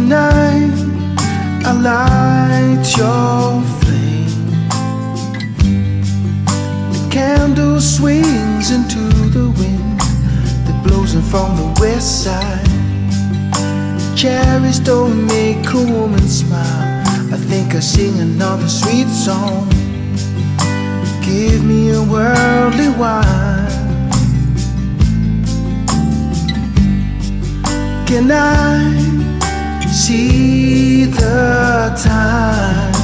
Tonight I light your flame. The candle swings into the wind that blows in from the west side. Cherries don't make a woman smile. I think I sing another sweet song. Give me a worldly wine. Can I see the time?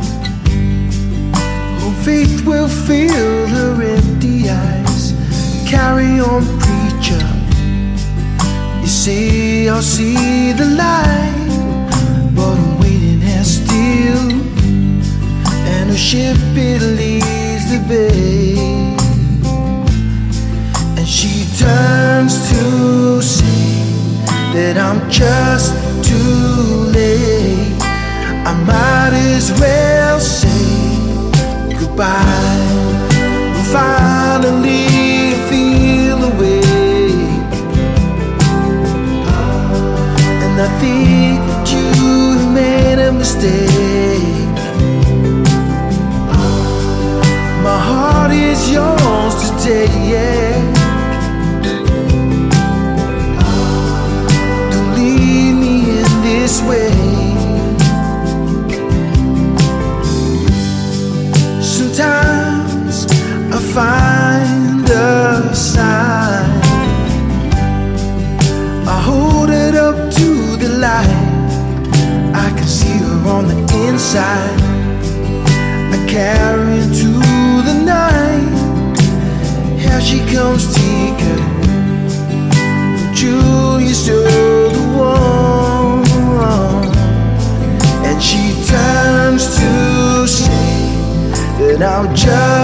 Oh, faith will fill her empty eyes. Carry on, preacher. You say I'll see the light, but I'm waiting here still. And a ship, it leaves the bay, and she turns to say that I'm just too late. I might as well say goodbye. Finally feel awake, and I think that you have made a mistake. My heart is yours to take. Don't leave me in this way. Sometimes I find a sign, I hold it up to the light. I can see her on the inside. I carry her to the night. Here she comes, Tika. Julia's you're the one. And she turns to say that I'm just